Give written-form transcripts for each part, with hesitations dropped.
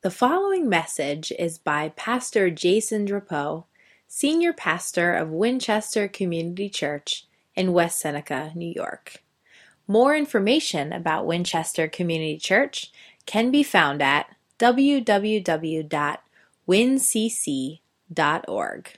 The following message is by Pastor Jason Drapeau, Senior Pastor of Winchester Community Church in West Seneca, New York. More information about Winchester Community Church can be found at www.wincc.org.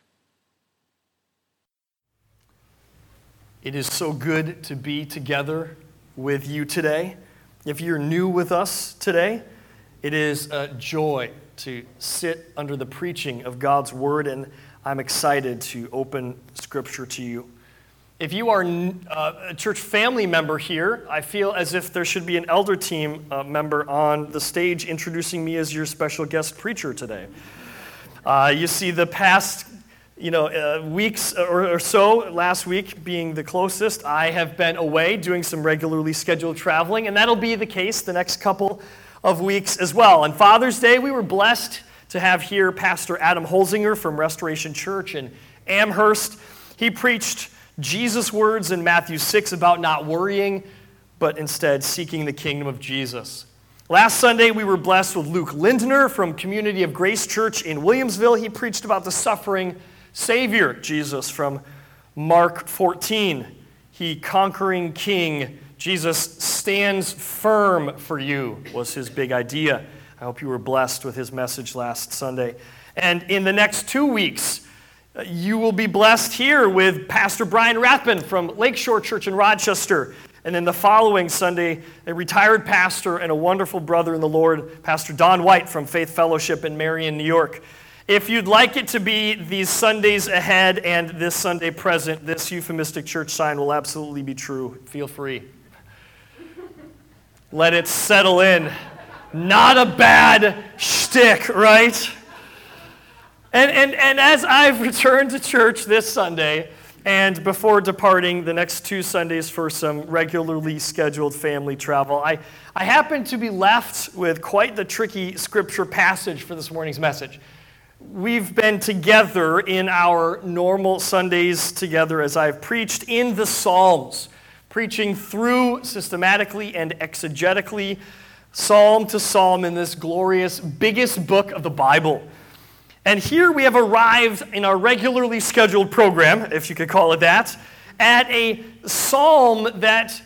It is so good to be together with you today. If you're new with us today, it is a joy to sit under the preaching of God's Word, and I'm excited to open Scripture to you. If you are a church family member here, I feel as if there should be an elder team member on the stage introducing me as your special guest preacher today. You see, the past weeks or so, last week being the closest, I have been away doing some regularly scheduled traveling, and that'll be the case the next couple of weeks as well. On Father's Day, we were blessed to have here Pastor Adam Holzinger from Restoration Church in Amherst. He preached Jesus' words in Matthew 6 about not worrying, but instead seeking the kingdom of Jesus. Last Sunday, we were blessed with Luke Lindner from Community of Grace Church in Williamsville. He preached about the suffering Savior, Jesus, from Mark 14. He, conquering King, Jesus stands firm for you, was his big idea. I hope you were blessed with his message last Sunday. And in the next 2 weeks, you will be blessed here with Pastor Brian Rathbun from Lakeshore Church in Rochester. And then the following Sunday, a retired pastor and a wonderful brother in the Lord, Pastor Don White from Faith Fellowship in Marion, New York. If you'd like it to be these Sundays ahead and this Sunday present, this euphemistic church sign will absolutely be true. Feel free. Let it settle in. Not a bad shtick, right? And as I've returned to church this Sunday, and before departing the next 2 Sundays for some regularly scheduled family travel, I happen to be left with quite the tricky scripture passage for this morning's message. We've been together in our normal Sundays together as I've preached in the Psalms, preaching through systematically and exegetically, psalm to psalm in this glorious, biggest book of the Bible. And here we have arrived in our regularly scheduled program, if you could call it that, at a psalm that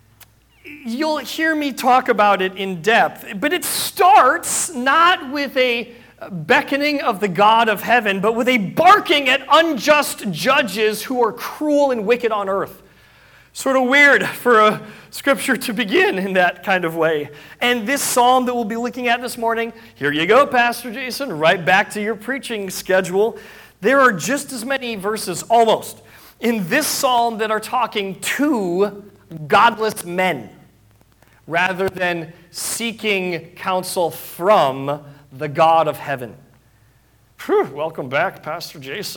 you'll hear me talk about it in depth. But it starts not with a beckoning of the God of heaven, but with a barking at unjust judges who are cruel and wicked on earth. Sort of weird for a scripture to begin in that kind of way. And this psalm that we'll be looking at this morning, here you go, Pastor Jason, right back to your preaching schedule. There are just as many verses, almost, in this psalm that are talking to godless men, rather than seeking counsel from the God of heaven. Whew, welcome back, Pastor Jason.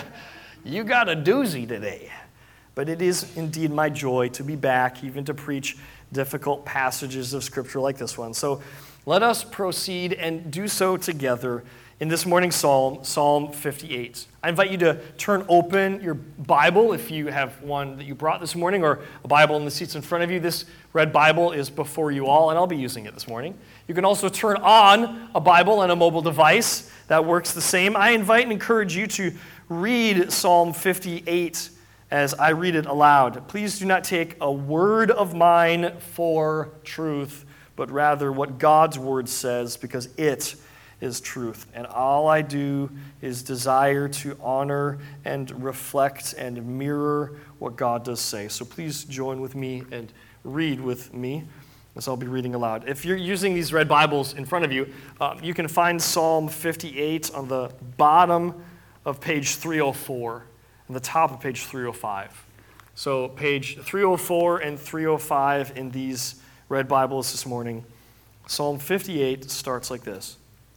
You got a doozy today. But it is indeed my joy to be back, even to preach difficult passages of Scripture like this one. So let us proceed and do so together in this morning's psalm, Psalm 58. I invite you to turn open your Bible if you have one that you brought this morning, or a Bible in the seats in front of you. This red Bible is before you all, and I'll be using it this morning. You can also turn on a Bible on a mobile device. That works the same. I invite and encourage you to read Psalm 58 as I read it aloud. Please do not take a word of mine for truth, but rather what God's word says, because it is truth. And all I do is desire to honor and reflect and mirror what God does say. So please join with me and read with me as I'll be reading aloud. If you're using these red Bibles in front of you, you can find Psalm 58 on the bottom of page 304. On the top of page 305. So page 304 and 305 in these red Bibles this morning. Psalm 58 starts like this.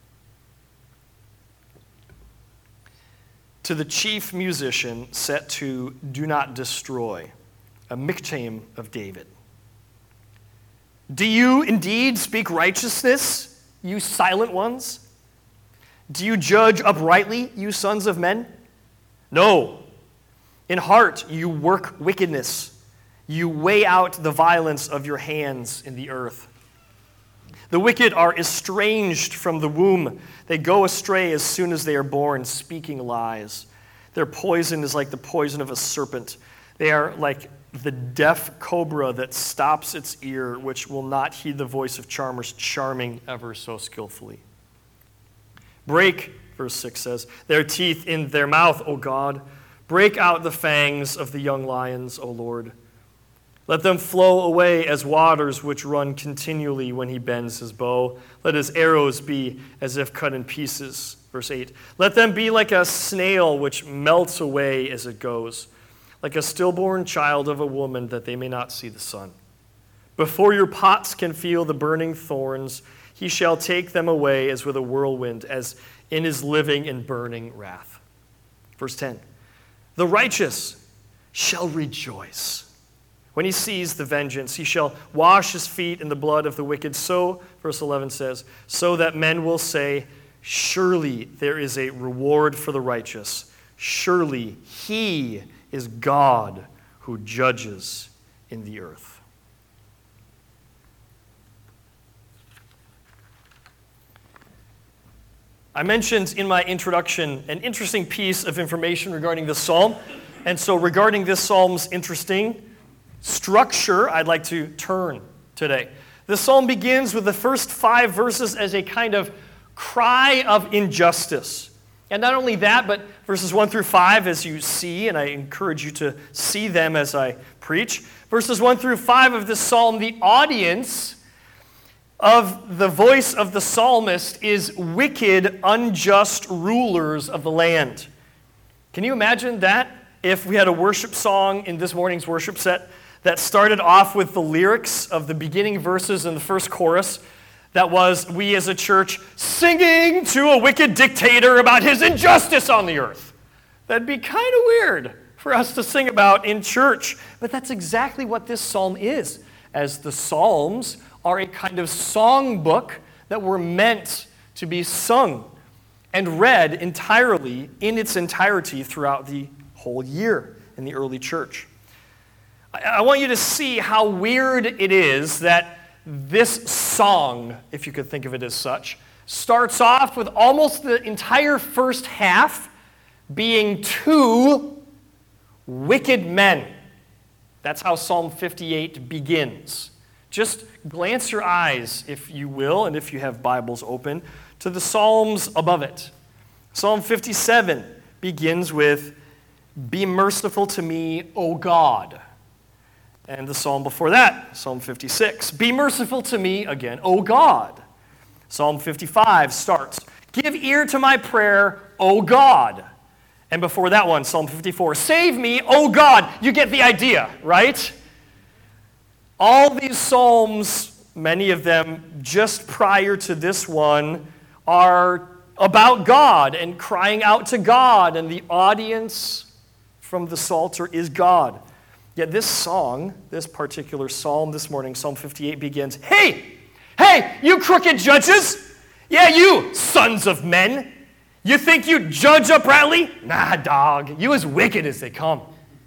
To the chief musician set to Do Not Destroy, a miktam of David. Do you indeed speak righteousness, you silent ones? Do you judge uprightly, you sons of men? No. In heart, you work wickedness. You weigh out the violence of your hands in the earth. The wicked are estranged from the womb. They go astray as soon as they are born, speaking lies. Their poison is like the poison of a serpent. They are like the deaf cobra that stops its ear, which will not heed the voice of charmers, charming ever so skillfully. Break, verse 6 says, their teeth in their mouth, O God. Break out the fangs of the young lions, O Lord. Let them flow away as waters which run continually when he bends his bow. Let his arrows be as if cut in pieces. Verse 8, let them be like a snail which melts away as it goes, like a stillborn child of a woman, that they may not see the sun. Before your pots can feel the burning thorns, he shall take them away as with a whirlwind, as in his living and burning wrath. Verse 10, the righteous shall rejoice when he sees the vengeance. He shall wash his feet in the blood of the wicked. So, verse 11 says, so that men will say, surely there is a reward for the righteous. Surely he is God who judges in the earth. I mentioned in my introduction an interesting piece of information regarding this psalm. And so regarding this psalm's interesting structure, I'd like to turn today. The psalm begins with the first 5 verses as a kind of cry of injustice. And not only that, but verses 1 through 5, as you see, and I encourage you to see them as I preach. Verses 1 through 5 of this psalm, the audience of the voice of the psalmist is wicked, unjust rulers of the land. Can you imagine that if we had a worship song in this morning's worship set that started off with the lyrics of the beginning verses in the first chorus that was, we as a church singing to a wicked dictator about his injustice on the earth? That'd be kind of weird for us to sing about in church. But that's exactly what this psalm is, as the Psalms are a kind of songbook that were meant to be sung and read entirely in its entirety throughout the whole year in the early church. I want you to see how weird it is that this song, if you could think of it as such, starts off with almost the entire first half being 2 wicked men. That's how Psalm 58 begins. Just glance your eyes, if you will, and if you have Bibles open, to the Psalms above it. Psalm 57 begins with, be merciful to me, O God. And the psalm before that, Psalm 56, be merciful to me again, O God. Psalm 55 starts, give ear to my prayer, O God. And before that one, Psalm 54, save me, O God. You get the idea, right? All these psalms, many of them just prior to this one, are about God and crying out to God, and the audience from the Psalter is God. Yet this song, this particular psalm this morning, Psalm 58, begins, hey, you crooked judges. Yeah, you sons of men. You think you judge uprightly? Nah, dog, you as wicked as they come.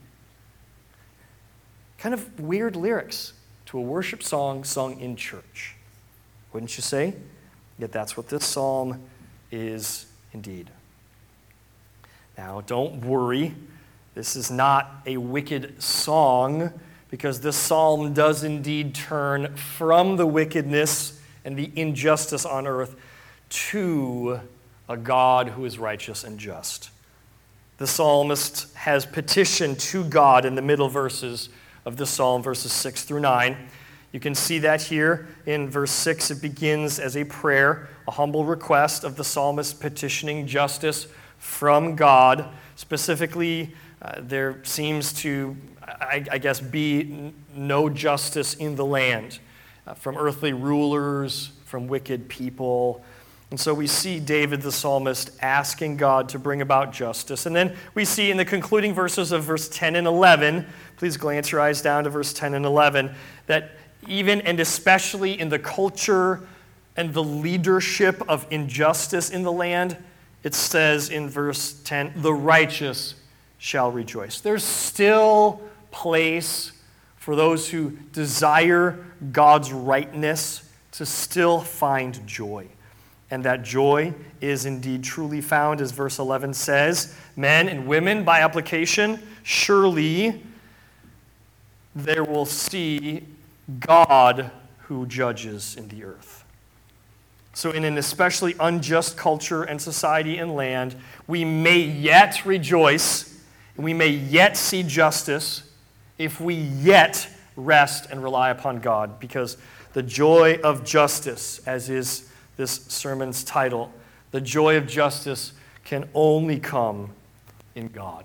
Kind of weird lyrics to a worship song sung in church, wouldn't you say? Yet that's what this psalm is indeed. Now, don't worry. This is not a wicked song, because this psalm does indeed turn from the wickedness and the injustice on earth to a God who is righteous and just. The psalmist has petitioned to God in the middle verses of the psalm, verses 6 through 9. You can see that here in verse 6. It begins as a prayer, a humble request of the psalmist petitioning justice from God. Specifically, there seems to, I guess, be no justice in the land from earthly rulers, from wicked people. And so we see David the psalmist asking God to bring about justice. And then we see in the concluding verses of verse 10 and 11, please glance your eyes down to verse 10 and 11, that even and especially in the culture and the leadership of injustice in the land, it says in verse 10, the righteous shall rejoice. There's still place for those who desire God's rightness to to still find joy. And that joy is indeed truly found, as verse 11 says. Men and women, by application, surely they will see God who judges in the earth. So in an especially unjust culture and society and land, we may yet rejoice, and we may yet see justice if we yet rest and rely upon God, because the joy of justice, as is this sermon's title, the joy of justice can only come in God.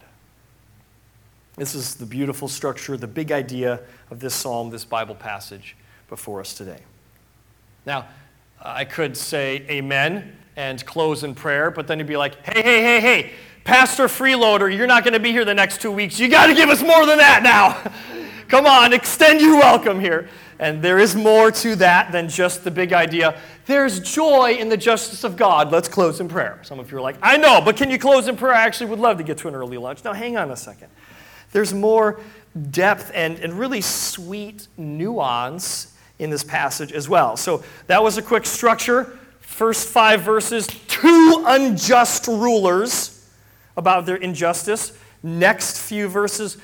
This is the beautiful structure, the big idea of this psalm, this Bible passage before us today. Now, I could say amen and close in prayer, but then you'd be like, hey, Pastor Freeloader, you're not going to be here the next 2 weeks. You got to give us more than that now. Come on, extend your welcome here. And there is more to that than just the big idea. There's joy in the justice of God. Let's close in prayer. Some of you are like, I know, but can you close in prayer? I actually would love to get to an early lunch. Now, hang on a second. There's more depth and really sweet nuance in this passage as well. So that was a quick structure. First 5 verses, 2 unjust rulers about their injustice. Next few verses,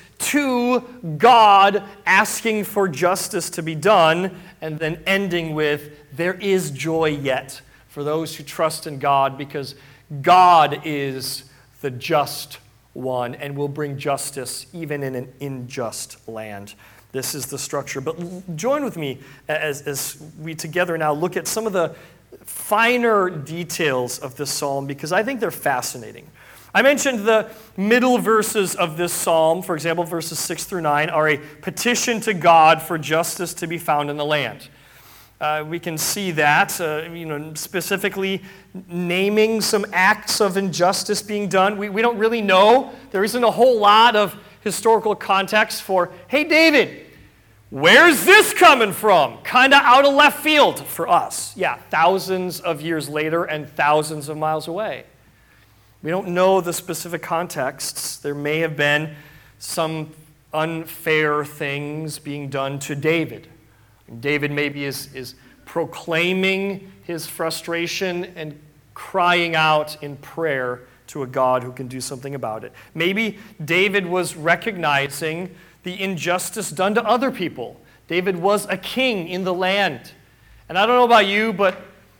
2 God asking for justice to be done, and then ending with, there is joy yet for those who trust in God, because God is the just one and will bring justice even in an unjust land. This is the structure. But join with me as we together now look at some of the finer details of this psalm, because I think they're fascinating. I mentioned the middle verses of this psalm, for example, verses 6 through 9, are a petition to God for justice to be found in the land. We can see that, specifically naming some acts of injustice being done. We don't really know. There isn't a whole lot of historical context for, hey, David, where's this coming from? Kind of out of left field for us. Yeah, thousands of years later and thousands of miles away. We don't know the specific contexts. There may have been some unfair things being done to David. David maybe is proclaiming his frustration and crying out in prayer to a God who can do something about it. Maybe David was recognizing the injustice done to other people. David was a king in the land. And I don't know about you, but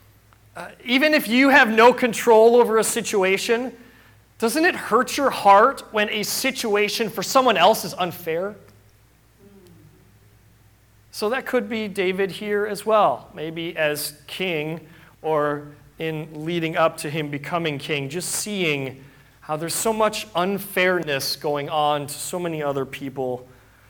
even if you have no control over a situation, doesn't it hurt your heart when a situation for someone else is unfair? So that could be David here as well, maybe as king or in leading up to him becoming king, just seeing how there's so much unfairness going on to so many other people.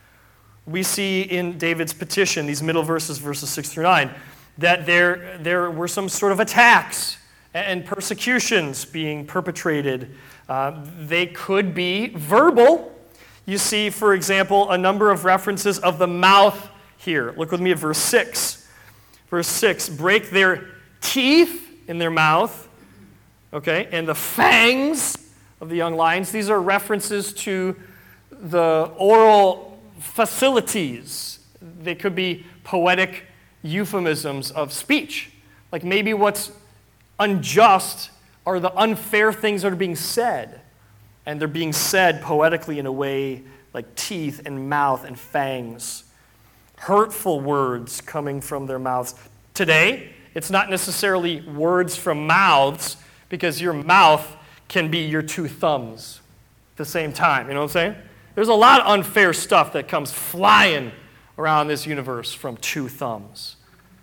We see in David's petition, these middle verses, verses 6 through 9, that there were some sort of attacks and persecutions being perpetrated. They could be verbal. You see, for example, a number of references of the mouth here. Look with me at verse 6. Verse 6, break their teeth in their mouth, okay, and the fangs of the young lions. These are references to the oral facilities. They could be poetic euphemisms of speech. Like maybe what's unjust are the unfair things that are being said. And they're being said poetically in a way like teeth and mouth and fangs. Hurtful words coming from their mouths. Today, it's not necessarily words from mouths, because your mouth can be your 2 thumbs at the same time. You know what I'm saying? There's a lot of unfair stuff that comes flying around this universe from 2 thumbs.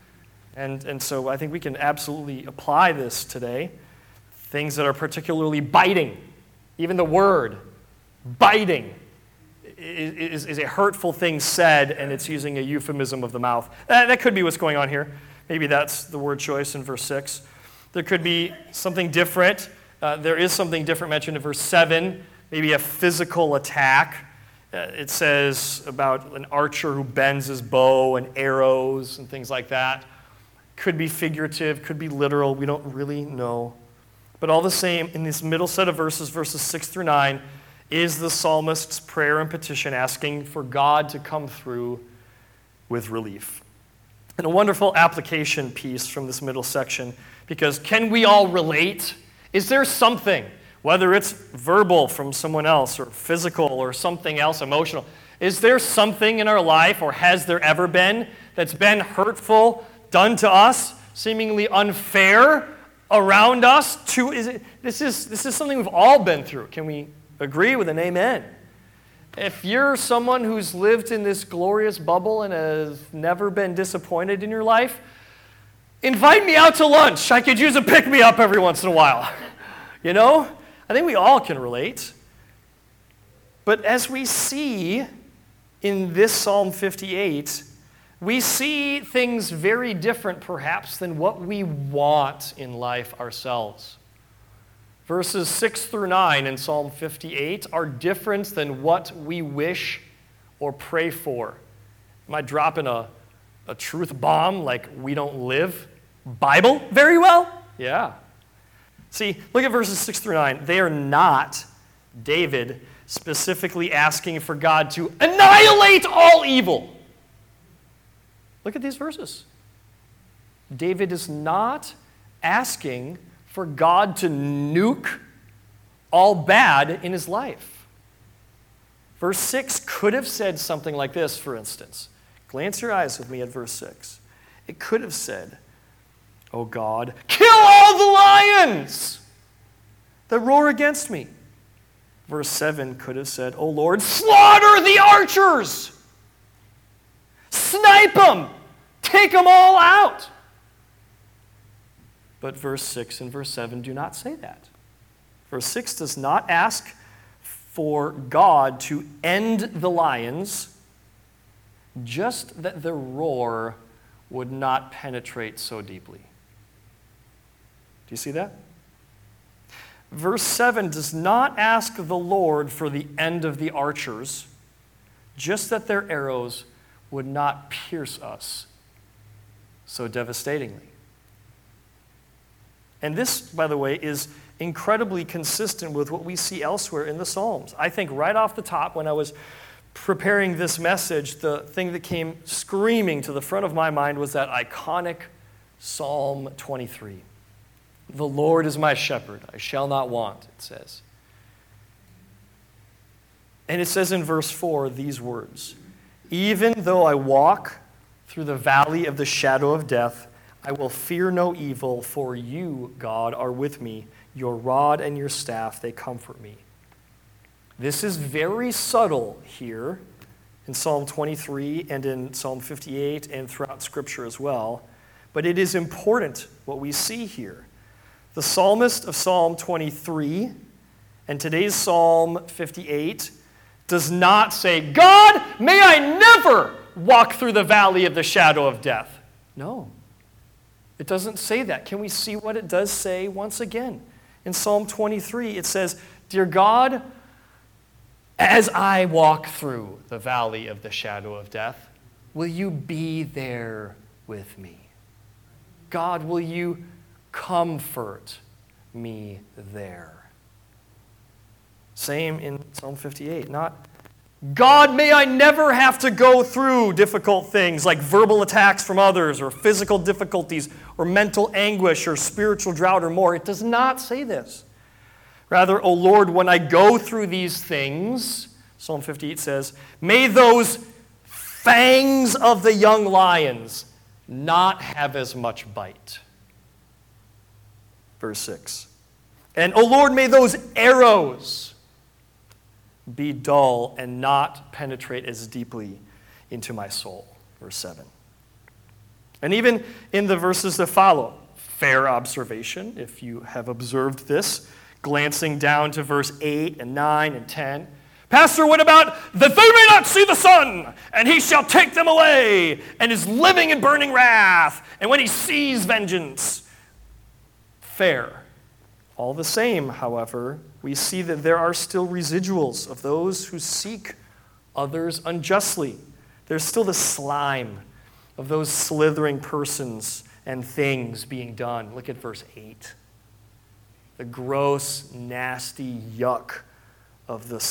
And so I think we can absolutely apply this today. Things that are particularly biting. Even the word biting is a hurtful thing said, and it's using a euphemism of the mouth. That could be what's going on here. Maybe that's the word choice in verse 6. There could be something different. There is something different mentioned in verse 7, maybe a physical attack. It says about an archer who bends his bow and arrows and things like that. Could be figurative, could be literal. We don't really know. But all the same, in this middle set of verses, verses 6 through 9, is the psalmist's prayer and petition asking for God to come through with relief. And a wonderful application piece from this middle section, because can we all relate? Is there something, whether it's verbal from someone else or physical or something else emotional, is there something in our life, or has there ever been, that's been hurtful, done to us, seemingly unfair around us? This is something we've all been through. Can we agree with an amen? If you're someone who's lived in this glorious bubble and has never been disappointed in your life, invite me out to lunch. I could use a pick-me-up every once in a while. You know? I think we all can relate. But as we see in this Psalm 58, we see things very different, perhaps, than what we want in life ourselves. Verses 6 through 9 in Psalm 58 are different than what we wish or pray for. Am I dropping a truth bomb like we don't live Bible very well? Yeah. See, look at verses 6 through 9. They are not, David, specifically asking for God to annihilate all evil. Look at these verses. David is not asking for God to nuke all bad in his life. Verse 6 could have said something like this, for instance. Glance your eyes with me at verse 6. It could have said, "Oh God, kill all the lions that roar against me." Verse 7 could have said, "Oh Lord, slaughter the archers. Snipe them. Take them all out." But verse 6 and verse 7 do not say that. Verse 6 does not ask for God to end the lions, just that their roar would not penetrate so deeply. Do you see that? Verse 7 does not ask the Lord for the end of the archers, just that their arrows would not pierce us so devastatingly. And this, by the way, is incredibly consistent with what we see elsewhere in the Psalms. I think right off the top, when I was preparing this message, the thing that came screaming to the front of my mind was that iconic Psalm 23. "The Lord is my shepherd, I shall not want," it says. And it says in verse 4 these words, "Even though I walk through the valley of the shadow of death, I will fear no evil, for you, God, are with me. Your rod and your staff, they comfort me." This is very subtle here in Psalm 23 and in Psalm 58 and throughout Scripture as well. But it is important what we see here. The psalmist of Psalm 23 and today's Psalm 58 does not say, "God, may I never walk through the valley of the shadow of death." No. It doesn't say that. Can we see what it does say once again? In Psalm 23, it says, "Dear God, as I walk through the valley of the shadow of death, will you be there with me? God, will you comfort me there?" Same in Psalm 58. Not, "God, may I never have to go through difficult things like verbal attacks from others or physical difficulties or mental anguish or spiritual drought or more." It does not say this. Rather, "O Lord, when I go through these things," Psalm 58 says, "may those fangs of the young lions not have as much bite." Verse 6. "And, O Lord, may those arrows be dull and not penetrate as deeply into my soul." Verse 7. And even in the verses that follow, fair observation, if you have observed this, glancing down to verse 8 and 9 and 10. "Pastor, what about that they may not see the sun, and he shall take them away, and is living in burning wrath, and when he sees vengeance." Fair. All the same, however, we see that there are still residuals of those who seek others unjustly. There's still the slime of those slithering persons and things being done. Look at verse 8. The gross, nasty yuck of the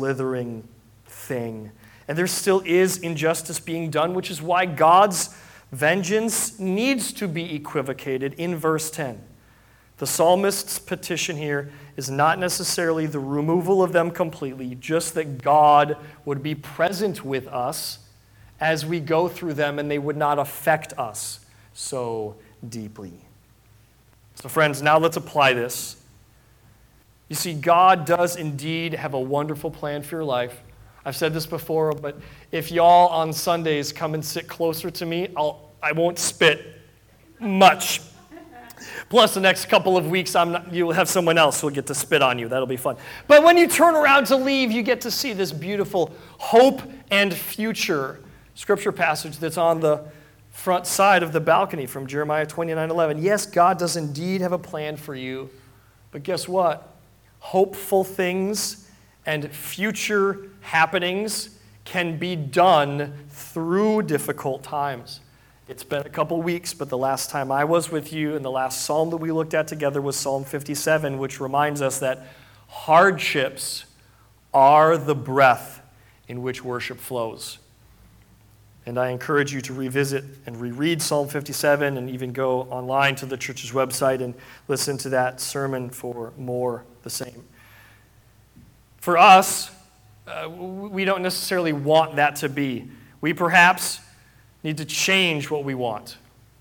slithering thing. And there still is injustice being done, which is why God's vengeance needs to be equivocated in verse 10. The psalmist's petition here is not necessarily the removal of them completely, just that God would be present with us as we go through them and they would not affect us so deeply. So friends, now let's apply this. You see, God does indeed have a wonderful plan for your life. I've said this before, but if y'all on Sundays come and sit closer to me, I won't spit much. Plus, the next couple of weeks, you'll have someone else who will get to spit on you. That'll be fun. But when you turn around to leave, you get to see this beautiful hope and future scripture passage that's on the front side of the balcony from Jeremiah 29:11. Yes, God does indeed have a plan for you, but guess what? Hopeful things and future happenings can be done through difficult times. It's been a couple weeks, but the last time I was with you and the last psalm that we looked at together was Psalm 57, which reminds us that hardships are the breath in which worship flows. And I encourage you to revisit and reread Psalm 57 and even go online to the church's website and listen to that sermon for more the same. For us, we don't necessarily want that to be. We perhaps need to change what we want.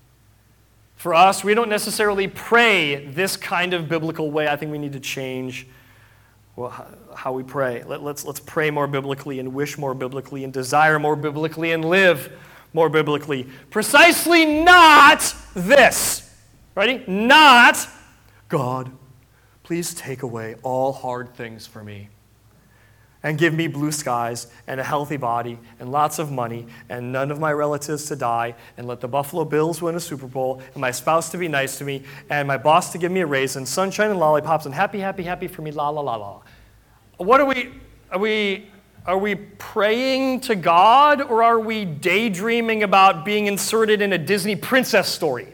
For us, we don't necessarily pray this kind of biblical way. I think we need to change how we pray. Let's pray more biblically and wish more biblically and desire more biblically and live more biblically. Precisely not this. Ready? Not, God, please take away all hard things for me. And give me blue skies and a healthy body and lots of money and none of my relatives to die and let the Buffalo Bills win a Super Bowl and my spouse to be nice to me and my boss to give me a raise and sunshine and lollipops and happy, happy, happy for me, la, la, la, la. What are we praying to God, or are we daydreaming about being inserted in a Disney princess story?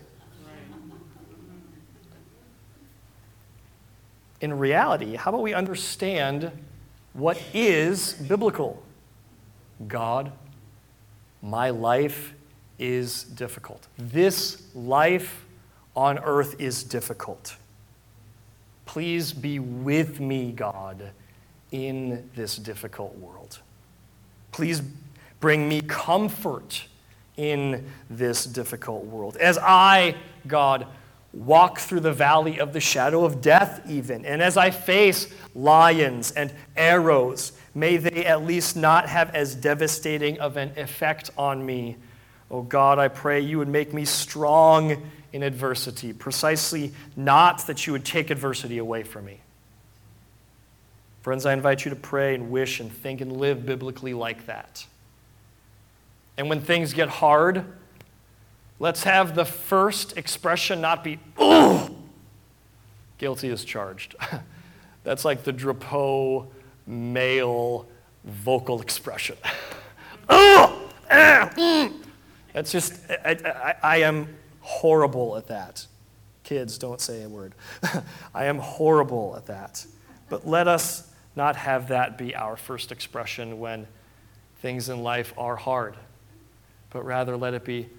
In reality, how about we understand what is biblical? God, my life is difficult. This life on earth is difficult. Please be with me, God, in this difficult world. Please bring me comfort in this difficult world. As I, God, walk through the valley of the shadow of death even, and as I face lions and arrows, may they at least not have as devastating of an effect on me. Oh God, I pray you would make me strong in adversity, precisely not that you would take adversity away from me. Friends, I invite you to pray and wish and think and live biblically like that. And when things get hard, let's have the first expression not be, "Oh, guilty as charged." That's like the Drapeau male vocal expression. Oh, that's just, I am horrible at that. Kids, don't say a word. I am horrible at that. But let us not have that be our first expression when things in life are hard, but rather let it be,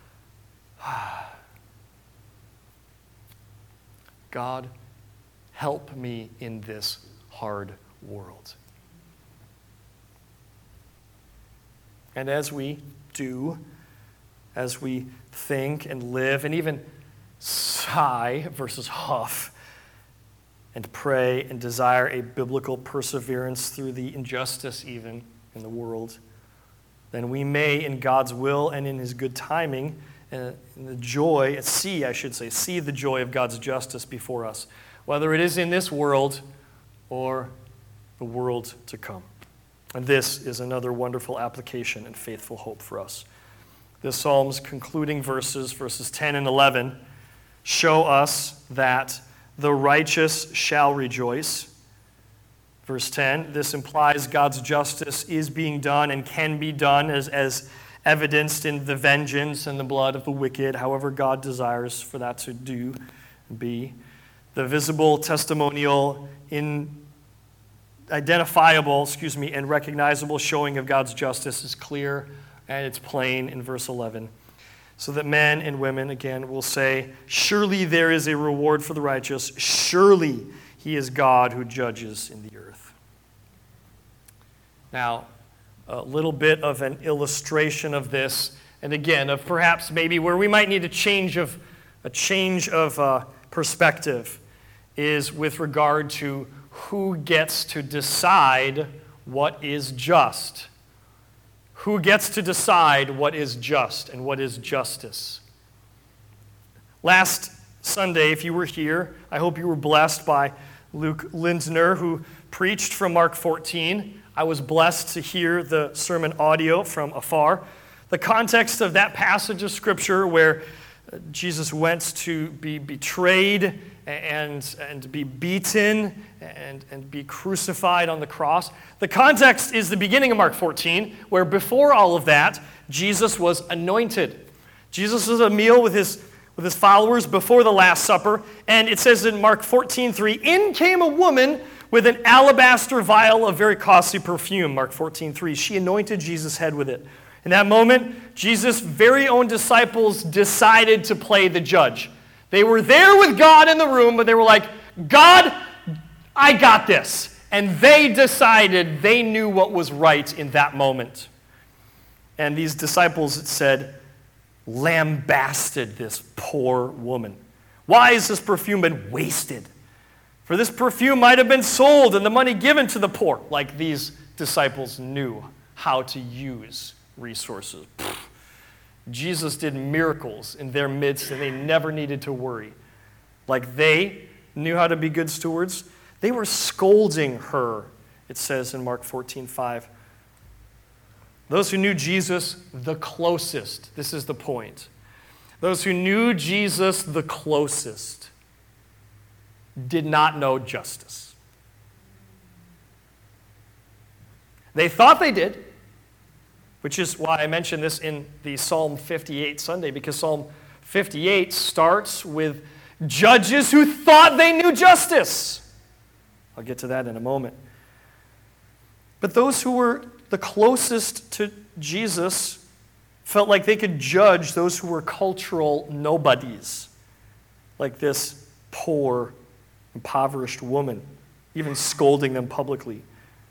God, help me in this hard world. And as we do, as we think and live and even sigh versus huff and pray and desire a biblical perseverance through the injustice even in the world, then we may, in God's will and in his good timing, in the joy, see the joy of God's justice before us, whether it is in this world or the world to come. And this is another wonderful application and faithful hope for us. This Psalm's concluding verses 10 and 11, show us that the righteous shall rejoice. Verse 10, this implies God's justice is being done and can be done as evidenced in the vengeance and the blood of the wicked, however God desires for that to do and be. The visible, testimonial, identifiable, and recognizable showing of God's justice is clear and it's plain in verse 11. so that men and women, again, will say, surely there is a reward for the righteous. Surely he is God who judges in the earth. Now, a little bit of an illustration of this, and again, of perhaps maybe where we might need a change of perspective, is with regard to who gets to decide what is just. Who gets to decide what is just and what is justice? Last Sunday, if you were here, I hope you were blessed by Luke Lindner, who preached from Mark 14. I was blessed to hear the sermon audio from afar. The context of that passage of Scripture where Jesus went to be betrayed and be beaten and be crucified on the cross. The context is the beginning of Mark 14, where before all of that, Jesus was anointed. Jesus was at a meal with his followers before the Last Supper, and it says in Mark 14:3, in came a woman with an alabaster vial of very costly perfume, Mark 14:3. She anointed Jesus' head with it. In that moment, Jesus' very own disciples decided to play the judge. They were there with God in the room, but they were like, God, I got this. And they decided they knew what was right in that moment. And these disciples, it said, lambasted this poor woman. Why has this perfume been wasted? For this perfume might have been sold and the money given to the poor. Like these disciples knew how to use resources. Jesus did miracles in their midst, and they never needed to worry. Like they knew how to be good stewards. They were scolding her, it says in Mark 14:5. Those who knew Jesus the closest, this is the point. Those who knew Jesus the closest did not know justice. They thought they did, which is why I mentioned this in the Psalm 58 Sunday, because Psalm 58 starts with judges who thought they knew justice. I'll get to that in a moment. But those who were the closest to Jesus felt like they could judge those who were cultural nobodies, like this poor, impoverished woman, even scolding them publicly.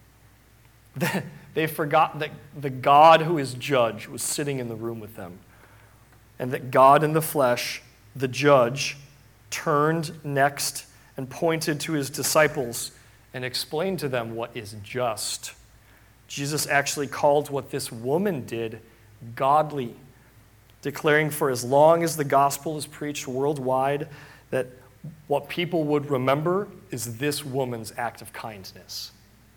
They forgot that the God who is judge was sitting in the room with them, and that God in the flesh, the judge, turned next and pointed to his disciples and explained to them what is just. Jesus actually called what this woman did godly, declaring for as long as the gospel is preached worldwide that what people would remember is this woman's act of kindness.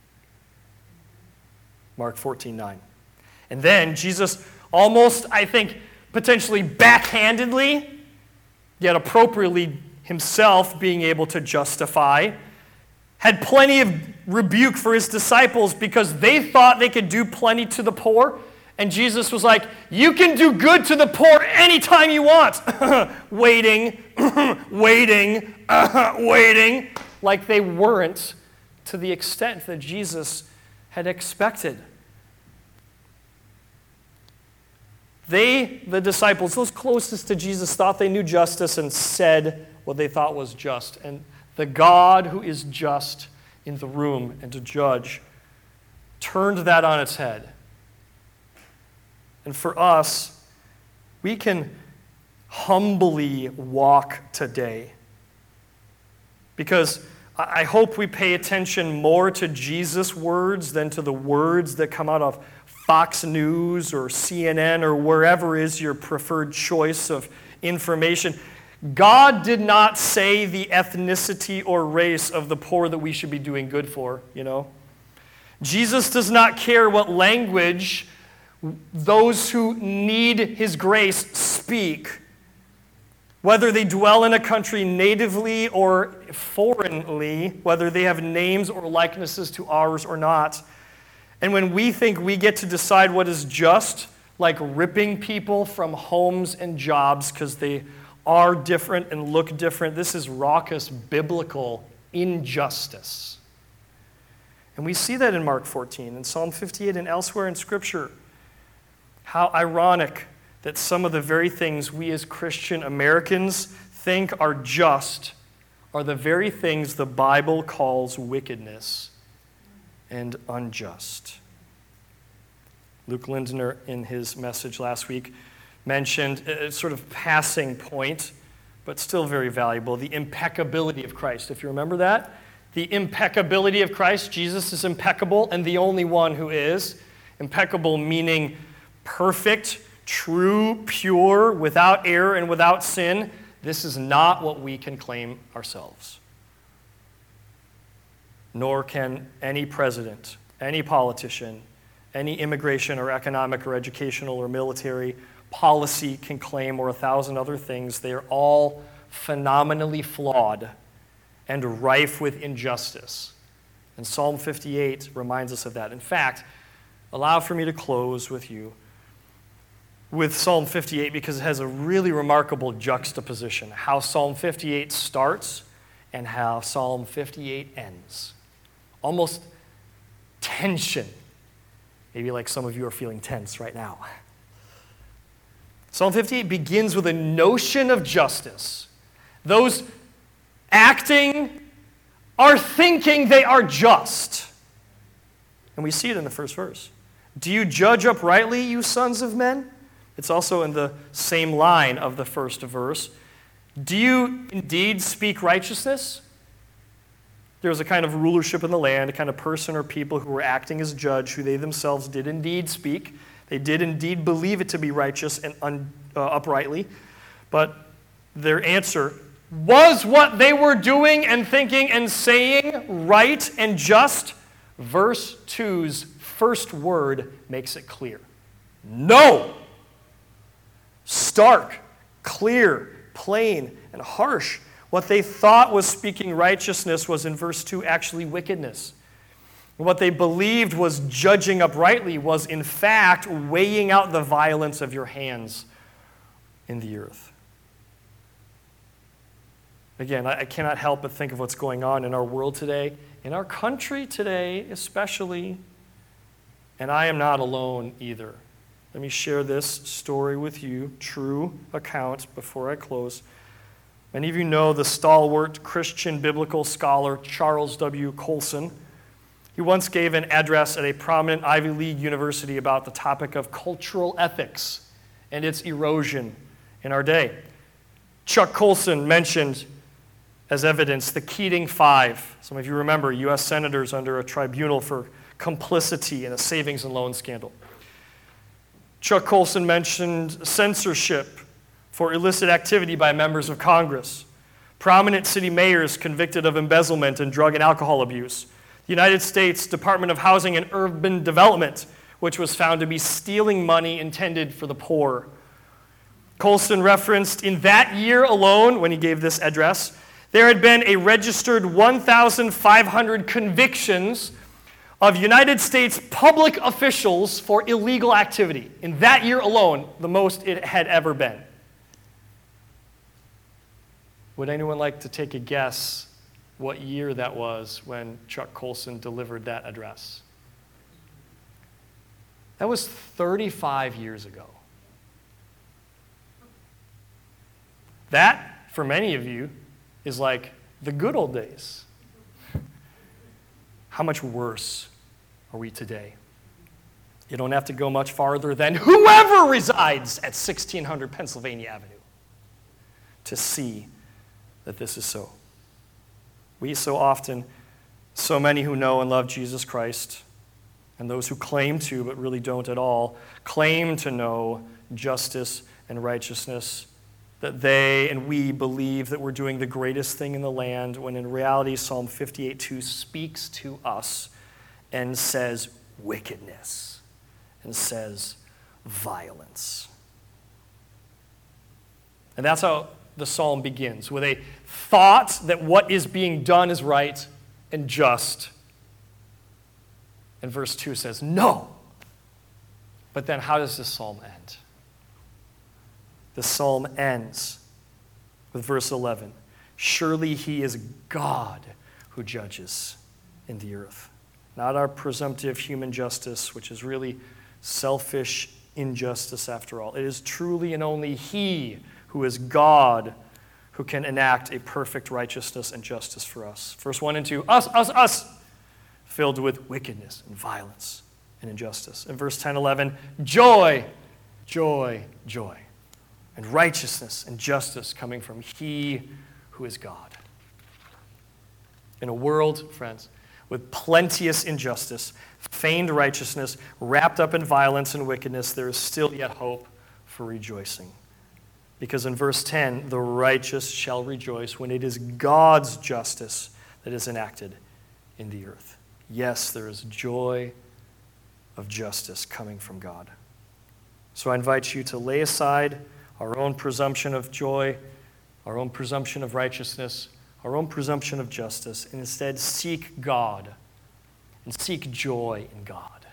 Mark 14:9. And then Jesus almost, I think, potentially backhandedly, yet appropriately himself being able to justify, had plenty of rebuke for his disciples because they thought they could do plenty to the poor. And Jesus was like, you can do good to the poor anytime you want. waiting, waiting, like they weren't to the extent that Jesus had expected. They, the disciples, those closest to Jesus, thought they knew justice and said what they thought was just. And the God who is just in the room and to judge turned that on its head. And for us, we can humbly walk today. Because I hope we pay attention more to Jesus' words than to the words that come out of Fox News or CNN or wherever is your preferred choice of information. God did not say the ethnicity or race of the poor that we should be doing good for, you know. Jesus does not care what language those who need his grace speak, whether they dwell in a country natively or foreignly, whether they have names or likenesses to ours or not. And when we think we get to decide what is just, like ripping people from homes and jobs because they are different and look different, this is raucous biblical injustice. And we see that in Mark 14, in Psalm 58, and elsewhere in Scripture. How ironic that some of the very things we as Christian Americans think are just are the very things the Bible calls wickedness and unjust. Luke Lindner, in his message last week, mentioned a sort of passing point, but still very valuable, the impeccability of Christ. If you remember that, the impeccability of Christ, Jesus is impeccable and the only one who is. Impeccable meaning perfect, true, pure, without error and without sin. This is not what we can claim ourselves. Nor can any president, any politician, any immigration or economic or educational or military policy can claim, or 1,000 other things. They are all phenomenally flawed and rife with injustice. And Psalm 58 reminds us of that. In fact, allow for me to close with you with Psalm 58 because it has a really remarkable juxtaposition. How Psalm 58 starts and how Psalm 58 ends. Almost tension. Maybe like some of you are feeling tense right now. Psalm 58 begins with a notion of justice. Those acting are thinking they are just. And we see it in the first verse. Do you judge uprightly, you sons of men? It's also in the same line of the first verse. Do you indeed speak righteousness? There was a kind of rulership in the land, a kind of person or people who were acting as judge, who they themselves did indeed speak. They did indeed believe it to be righteous and uprightly. But their answer was what they were doing and thinking and saying right and just. Verse 2's first word makes it clear. No! Stark, clear, plain, and harsh. What they thought was speaking righteousness was in verse 2 actually wickedness. What they believed was judging uprightly was in fact weighing out the violence of your hands in the earth. Again, I cannot help but think of what's going on in our world today, in our country today especially, and I am not alone either. Let me share this story with you, true account, before I close. Many of you know the stalwart Christian biblical scholar Charles W. Colson. He once gave an address at a prominent Ivy League university about the topic of cultural ethics and its erosion in our day. Chuck Colson mentioned as evidence the Keating Five. Some of you remember U.S. senators under a tribunal for complicity in a savings and loan scandal. Chuck Colson mentioned censorship for illicit activity by members of Congress, prominent city mayors convicted of embezzlement and drug and alcohol abuse, the United States Department of Housing and Urban Development, which was found to be stealing money intended for the poor. Colson referenced in that year alone, when he gave this address, there had been a registered 1,500 convictions of United States public officials for illegal activity. In that year alone, the most it had ever been. Would anyone like to take a guess what year that was when Chuck Colson delivered that address? That was 35 years ago. That, for many of you, is like the good old days. How much worse are we today? You don't have to go much farther than whoever resides at 1600 Pennsylvania Avenue to see that this is so. We so often, so many who know and love Jesus Christ, and those who claim to but really don't at all, claim to know justice and righteousness, that they and we believe that we're doing the greatest thing in the land, when in reality Psalm 58:2 speaks to us and says wickedness and says violence. And that's how the psalm begins, with a thought that what is being done is right and just. And verse 2 says, no. But then how does this psalm end? The psalm ends with verse 11. Surely he is God who judges in the earth. Not our presumptive human justice, which is really selfish injustice after all. It is truly and only He who is God who can enact a perfect righteousness and justice for us. Verse 1 and 2, us, filled with wickedness and violence and injustice. In verse 10, 11, joy, joy, joy, and righteousness and justice coming from He who is God. In a world, friends, with plenteous injustice, feigned righteousness, wrapped up in violence and wickedness, there is still yet hope for rejoicing. Because in verse 10, the righteous shall rejoice when it is God's justice that is enacted in the earth. Yes, there is joy of justice coming from God. So I invite you to lay aside our own presumption of joy, our own presumption of righteousness, our own presumption of justice, and instead seek God and seek joy in God.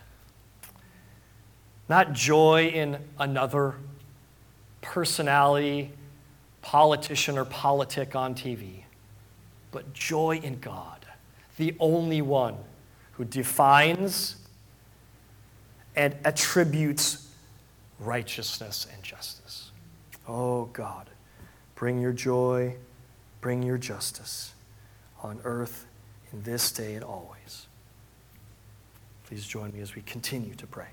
Not joy in another personality, politician, or politic on TV, but joy in God, the only one who defines and attributes righteousness and justice. Oh God, bring your joy, bring your justice on earth in this day and always. Please join me as we continue to pray.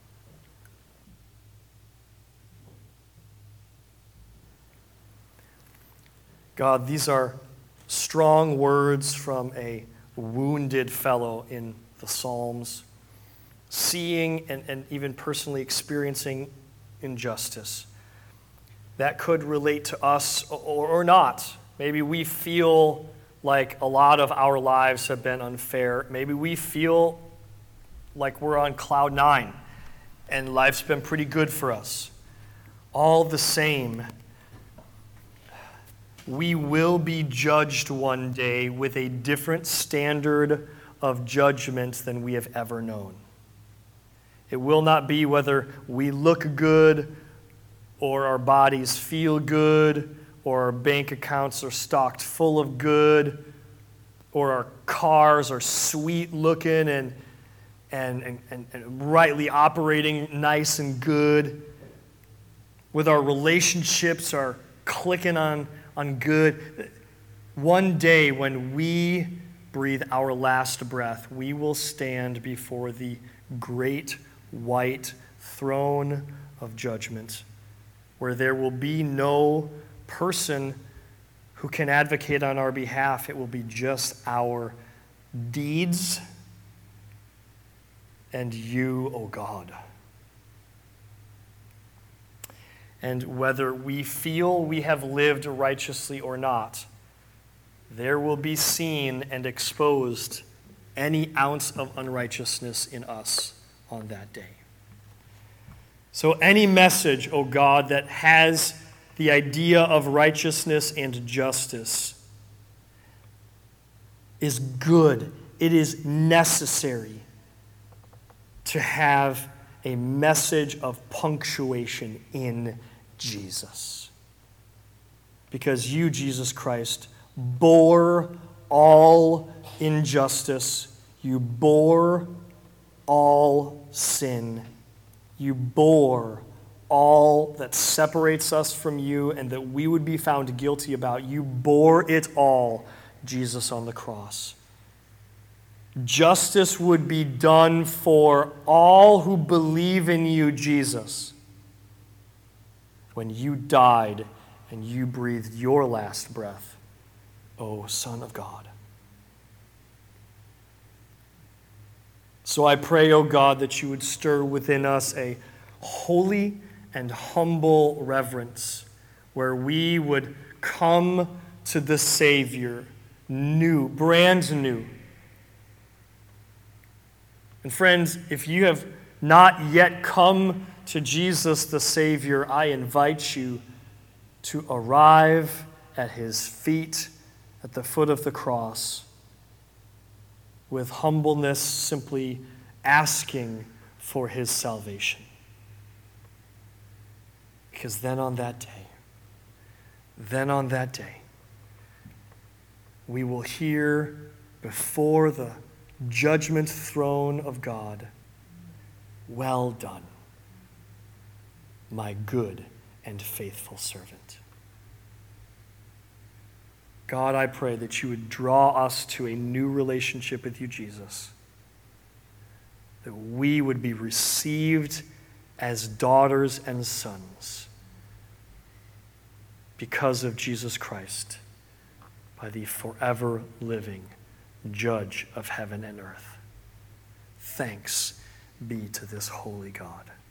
God, these are strong words from a wounded fellow in the Psalms, seeing and even personally experiencing injustice that could relate to us or not. Maybe we feel like a lot of our lives have been unfair. Maybe we feel like we're on cloud nine and life's been pretty good for us. All the same, we will be judged one day with a different standard of judgment than we have ever known. It will not be whether we look good or our bodies feel good or our bank accounts are stocked full of good or our cars are sweet looking and rightly operating nice and good, with our relationships are clicking on good. One day when we breathe our last breath, we will stand before the great white throne of judgment, where there will be no person who can advocate on our behalf. It will be just our deeds and you, O God. And whether we feel we have lived righteously or not, there will be seen and exposed any ounce of unrighteousness in us on that day. So any message, O God, that has the idea of righteousness and justice is good. It is necessary to have a message of punctuation in Jesus. Because you, Jesus Christ, bore all injustice. You bore all sin. You bore all that separates us from you and that we would be found guilty about. You bore it all, Jesus, on the cross. Justice would be done for all who believe in you, Jesus, when you died and you breathed your last breath, O Son of God. So I pray, O God, that you would stir within us a holy and humble reverence where we would come to the Savior new, brand new. And friends, if you have not yet come to Jesus the Savior, I invite you to arrive at his feet at the foot of the cross with humbleness, simply asking for his salvation. Because then on that day, we will hear before the judgment throne of God, "Well done, my good and faithful servant. God, I pray that you would draw us to a new relationship with you, Jesus, that we would be received as daughters and sons because of Jesus Christ by the forever living Judge of heaven and earth. Thanks be to this holy God.